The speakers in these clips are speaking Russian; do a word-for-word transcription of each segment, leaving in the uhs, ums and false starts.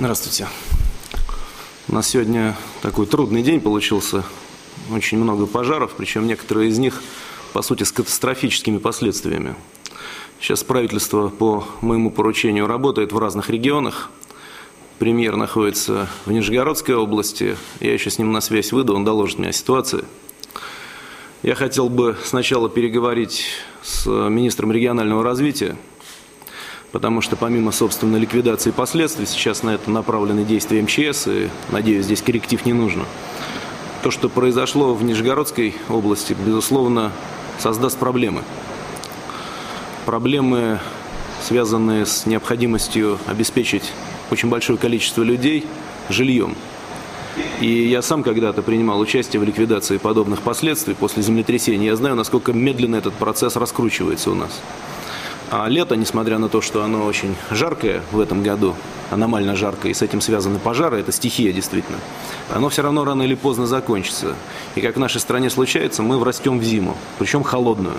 Здравствуйте. У нас сегодня такой трудный день получился. Очень много пожаров, причем некоторые из них, по сути, с катастрофическими последствиями. Сейчас правительство по моему поручению работает в разных регионах. Премьер находится в Нижегородской области. Я еще с ним на связь выйду, он доложит мне о ситуации. Я хотел бы сначала переговорить с министром регионального развития, потому что помимо, собственно, ликвидации последствий, сейчас на это направлены действия эм че эс, и, надеюсь, здесь корректив не нужно. То, что произошло в Нижегородской области, безусловно, создаст проблемы. Проблемы, связанные с необходимостью обеспечить очень большое количество людей жильем. И я сам когда-то принимал участие в ликвидации подобных последствий после землетрясения. Я знаю, насколько медленно этот процесс раскручивается у нас. А лето, несмотря на то, что оно очень жаркое в этом году, аномально жаркое, и с этим связаны пожары, это стихия действительно, оно все равно рано или поздно закончится. И как в нашей стране случается, мы врастем в зиму, причем холодную.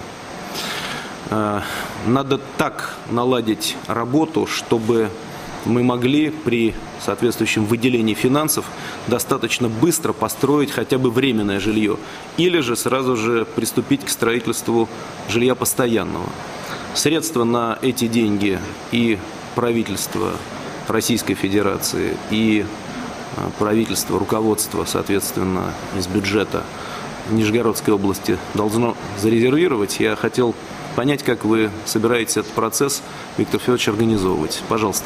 Надо так наладить работу, чтобы мы могли при соответствующем выделении финансов достаточно быстро построить хотя бы временное жилье, или же сразу же приступить к строительству жилья постоянного. Средства на эти деньги и правительство Российской Федерации, и правительство, руководство, соответственно, из бюджета Нижегородской области должно зарезервировать. Я хотел понять, как вы собираетесь этот процесс, Виктор Федорович, организовывать. Пожалуйста.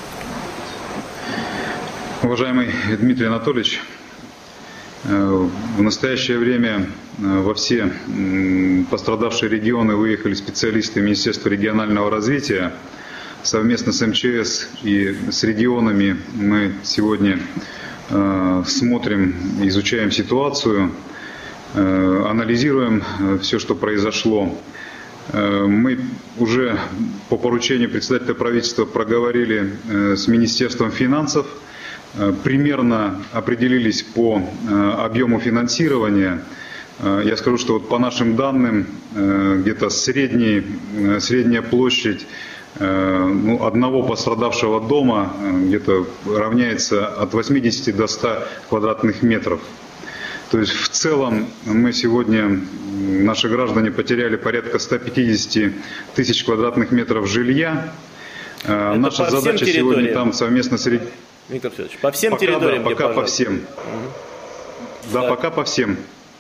Уважаемый Дмитрий Анатольевич, в настоящее время во все пострадавшие регионы выехали специалисты Министерства регионального развития. Совместно с эм че эс и с регионами мы сегодня смотрим, изучаем ситуацию, анализируем все, что произошло. Мы уже по поручению председателя правительства проговорили с Министерством финансов, примерно определились по объему финансирования. Я скажу, что вот по нашим данным где-то средняя площадь ну, одного пострадавшего дома где-то равняется от восьмидесяти до ста квадратных метров. То есть в целом мы сегодня, наши граждане потеряли порядка ста пятидесяти тысяч квадратных метров жилья. Это наша задача сегодня там совместно с... Виктор Федорович, по всем пока, территориям? Да, пока где, по всем. Угу. Да, да, пока по всем.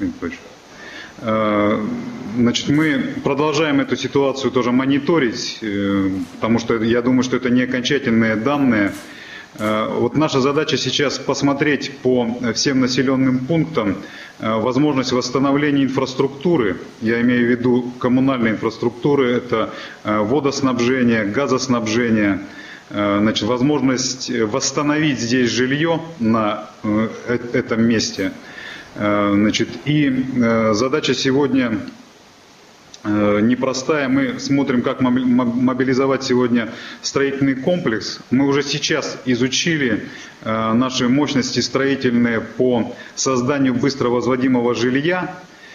Значит, мы продолжаем эту ситуацию тоже мониторить, потому что я думаю, что это не окончательные данные. Вот наша задача сейчас посмотреть по всем населенным пунктам возможность восстановления инфраструктуры. Я имею в виду коммунальной инфраструктуры, это водоснабжение, газоснабжение. Значит, возможность восстановить здесь жилье на этом месте. Значит, и задача сегодня непростая. Мы смотрим, как мобилизовать сегодня строительный комплекс. Мы уже сейчас изучили наши мощности строительные по созданию быстро возводимого жилья.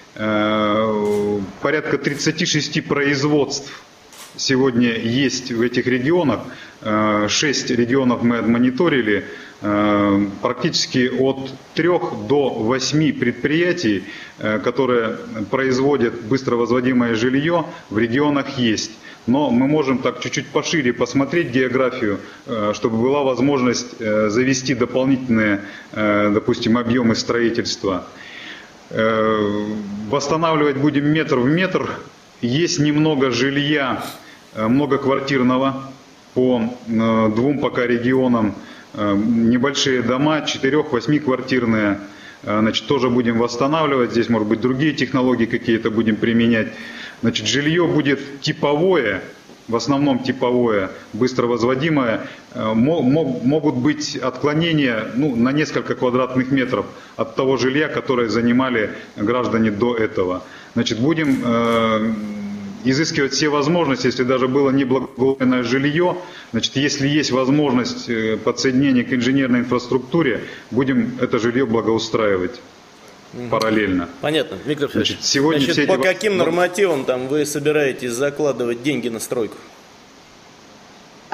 Порядка тридцати шести производств сегодня есть в этих регионах. Шесть регионов мы отмониторили. Практически от трёх до восьми предприятий, которые производят быстро возводимое жилье, в регионах есть. Но мы можем так чуть-чуть пошире посмотреть географию, чтобы была возможность завести дополнительные, допустим, объемы строительства. Восстанавливать будем метр в метр. Есть немного жилья многоквартирного по двум пока регионам. Небольшие дома, четырех-восьмиквартирные, значит, тоже будем восстанавливать. Здесь, может быть, другие технологии какие-то будем применять. Значит, жилье будет типовое, в основном типовое, быстро возводимое. Могут быть отклонения ну, на несколько квадратных метров от того жилья, которое занимали граждане до этого. Значит, будем э, изыскивать все возможности, если даже было неблагоустроенное жилье, значит, если есть возможность подсоединения к инженерной инфраструктуре, будем это жилье благоустраивать параллельно. Понятно, Виктор Федорович. Значит, сегодня Значит, все по эти... каким нормативам там вы собираетесь закладывать деньги на стройку?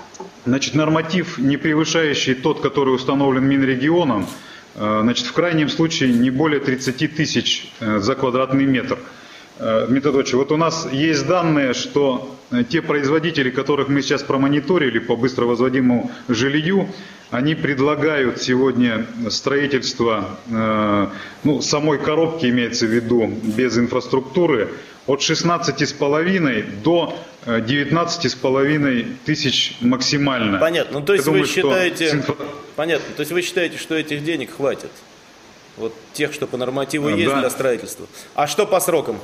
Значит, норматив, не превышающий тот, который установлен Минрегионом, значит, в крайнем случае не более тридцати тысяч за квадратный метр. Дмитрий Анатольевич, вот у нас есть данные, что те производители, которых мы сейчас промониторили по быстро возводимому жилью, они предлагают сегодня строительство, ну, самой коробки имеется в виду, без инфраструктуры, от шестнадцати с половиной до девятнадцати с половиной тысяч максимально. Понятно. Ну, то есть думаю, вы считаете, инфра... понятно. То есть вы считаете, что этих денег хватит? Вот тех, что по нормативу есть да. для строительства. А что по срокам?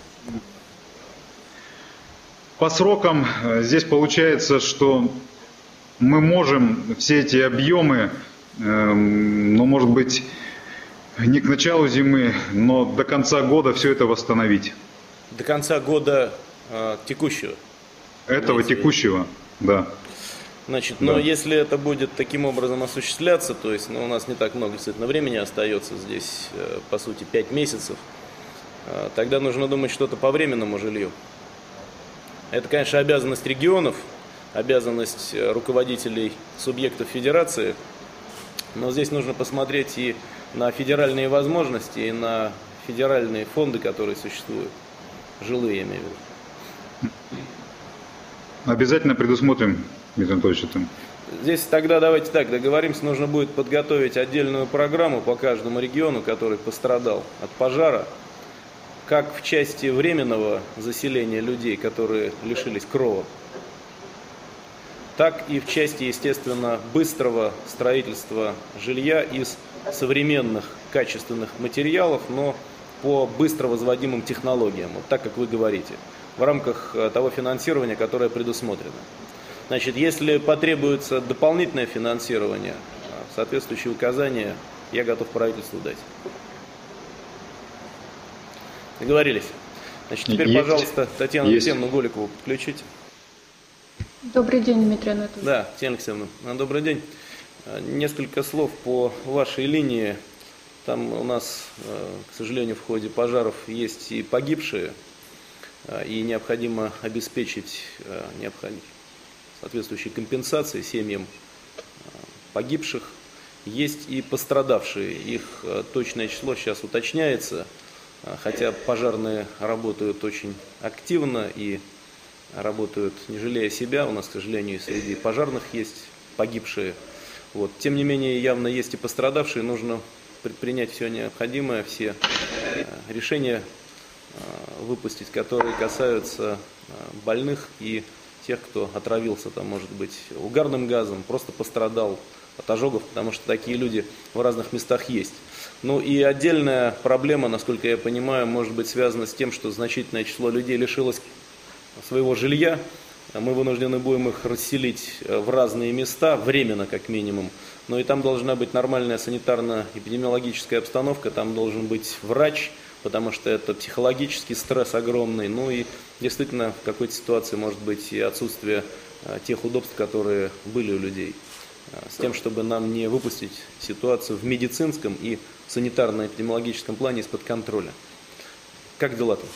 По срокам здесь получается, что мы можем все эти объемы, э, ну, может быть, не к началу зимы, но до конца года все это восстановить. До конца года э, текущего? Этого текущего, да. Значит, да. но если это будет таким образом осуществляться, то есть, ну, у нас не так много действительно времени остается здесь, э, по сути, пять месяцев, э, тогда нужно думать что-то по временному жилью. Это, конечно, обязанность регионов, обязанность руководителей субъектов федерации, но здесь нужно посмотреть и на федеральные возможности, и на федеральные фонды, которые существуют, жилые, я имею в виду. Обязательно предусмотрим, Дмитрий Анатольевич, это. Здесь тогда давайте так договоримся, нужно будет подготовить отдельную программу по каждому региону, который пострадал от пожара, как в части временного заселения людей, которые лишились крова, так и в части, естественно, быстрого строительства жилья из современных качественных материалов, но по быстро возводимым технологиям, вот так, как вы говорите, в рамках того финансирования, которое предусмотрено. Значит, если потребуется дополнительное финансирование, соответствующие указания я готов правительству дать. Договорились. Значит, теперь, есть, пожалуйста, Татьяну Алексеевну Голикову подключите. Добрый день, Дмитрий Анатольевич. Да, Татьяна Алексеевна, добрый день. Несколько слов по вашей линии. Там у нас, к сожалению, в ходе пожаров есть и погибшие, и необходимо обеспечить соответствующие компенсации семьям погибших. Есть и пострадавшие, их точное число сейчас уточняется. Хотя пожарные работают очень активно и работают, не жалея себя. У нас, к сожалению, среди пожарных есть погибшие. Вот. Тем не менее, явно есть и пострадавшие. Нужно предпринять все необходимое, все решения выпустить, которые касаются больных и тех, кто отравился, там, может быть, угарным газом, просто пострадал от ожогов, потому что такие люди в разных местах есть. Ну и отдельная проблема, насколько я понимаю, может быть связана с тем, что значительное число людей лишилось своего жилья. Мы вынуждены будем их расселить в разные места, временно как минимум. Но и там должна быть нормальная санитарно-эпидемиологическая обстановка, там должен быть врач, потому что это психологический стресс огромный. Ну и действительно в какой-то ситуации может быть и отсутствие тех удобств, которые были у людей. С тем, чтобы нам не выпустить ситуацию в медицинском и санитарно-эпидемиологическом плане из-под контроля. Как дела-то?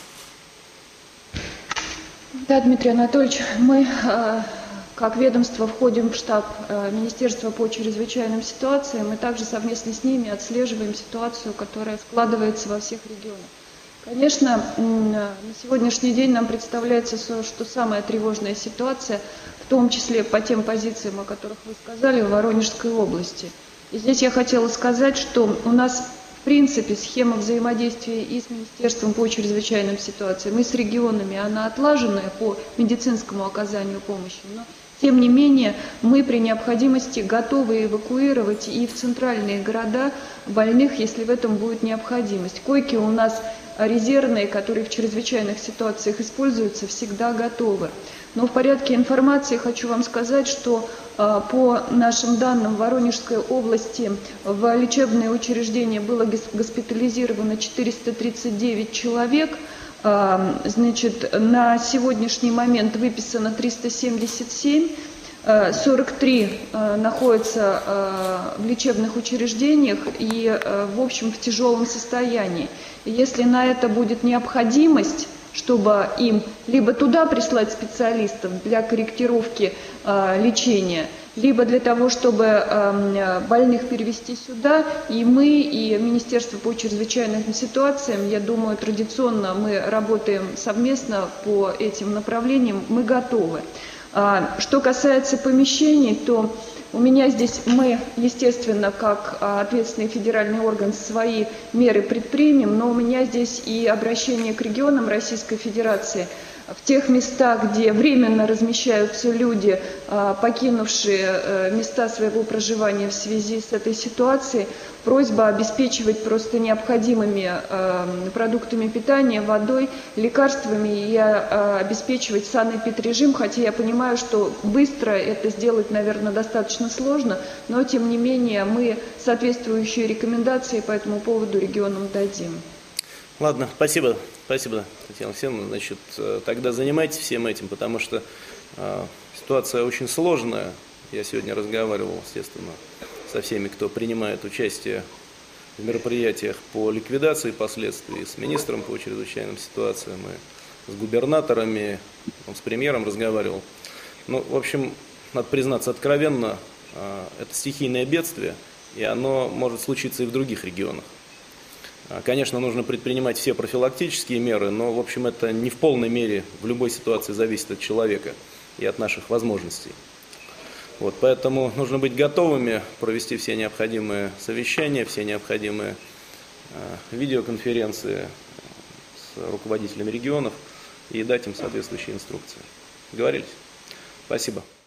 Да, Дмитрий Анатольевич, мы, как ведомство, входим в штаб Министерства по чрезвычайным ситуациям. Мы также совместно с ними отслеживаем ситуацию, которая складывается во всех регионах. Конечно, на сегодняшний день нам представляется, что самая тревожная ситуация, в том числе по тем позициям, о которых вы сказали, в Воронежской области. И здесь я хотела сказать, что у нас в принципе схема взаимодействия и с Министерством по чрезвычайным ситуациям, и с регионами, она отлаженная по медицинскому оказанию помощи. Но тем не менее, мы при необходимости готовы эвакуировать и в центральные города больных, если в этом будет необходимость. Койки у нас резервные, которые в чрезвычайных ситуациях используются, всегда готовы. Но в порядке информации хочу вам сказать, что э, по нашим данным в Воронежской области в лечебные учреждения было госпитализировано четыреста тридцать девять человек. Э, значит, на сегодняшний момент выписано триста семьдесят семь. сорок три э, находятся э, в лечебных учреждениях и, э, в общем, в тяжелом состоянии. И если на это будет необходимость, чтобы им либо туда прислать специалистов для корректировки э, лечения, либо для того, чтобы э, больных перевести сюда. И мы, и Министерство по чрезвычайным ситуациям, я думаю, традиционно мы работаем совместно по этим направлениям, мы готовы. А, что касается помещений, то у меня здесь мы, естественно, как ответственный федеральный орган, свои меры предпримем, но у меня здесь и обращение к регионам Российской Федерации. В тех местах, где временно размещаются люди, покинувшие места своего проживания в связи с этой ситуацией, просьба обеспечивать просто необходимыми продуктами питания, водой, лекарствами и обеспечивать санэпидрежим, хотя я понимаю, что быстро это сделать, наверное, достаточно сложно, но тем не менее мы соответствующие рекомендации по этому поводу регионам дадим. Ладно, спасибо, спасибо, Татьяна Алексеевна. Значит, тогда занимайтесь всем этим, потому что э, ситуация очень сложная. Я сегодня разговаривал, естественно, со всеми, кто принимает участие в мероприятиях по ликвидации последствий, с министром по чрезвычайным ситуациям, и с губернаторами, он с премьером разговаривал. Ну, в общем, надо признаться откровенно, э, это стихийное бедствие, и оно может случиться и в других регионах. Конечно, нужно предпринимать все профилактические меры, но, в общем, это не в полной мере в любой ситуации зависит от человека и от наших возможностей. Вот, поэтому нужно быть готовыми провести все необходимые совещания, все необходимые э, видеоконференции с руководителями регионов и дать им соответствующие инструкции. Договорились? Спасибо.